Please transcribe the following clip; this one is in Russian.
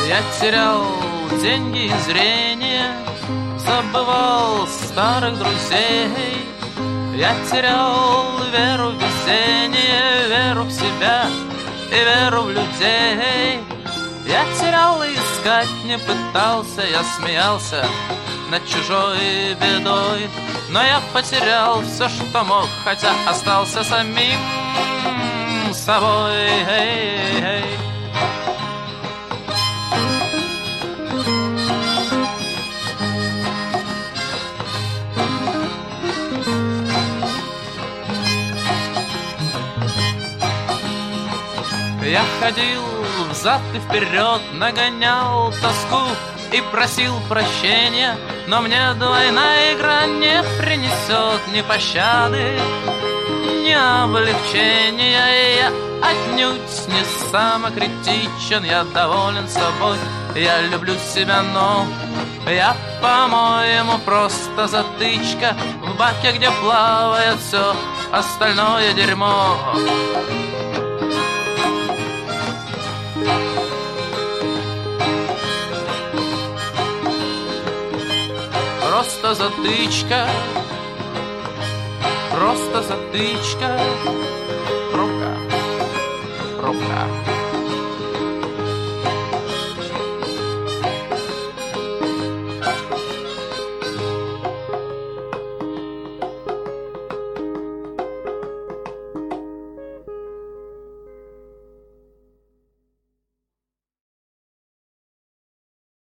Я терял деньги и зрение, забывал старых друзей. Я терял веру в везение, веру в себя и веру в людей. Я терял и искать не пытался, я смеялся над чужой бедой. Но я потерял все, что мог, хотя остался самим собой. Я ходил взад и вперед, нагонял тоску и просил прощения, но мне двойная игра не принесет ни пощады, ни облегчения. И я отнюдь не самокритичен, я доволен собой, я люблю себя, но я, по-моему, просто затычка в баке, где плавает все остальное дерьмо. Просто затычка, просто затычка, пробка, пробка.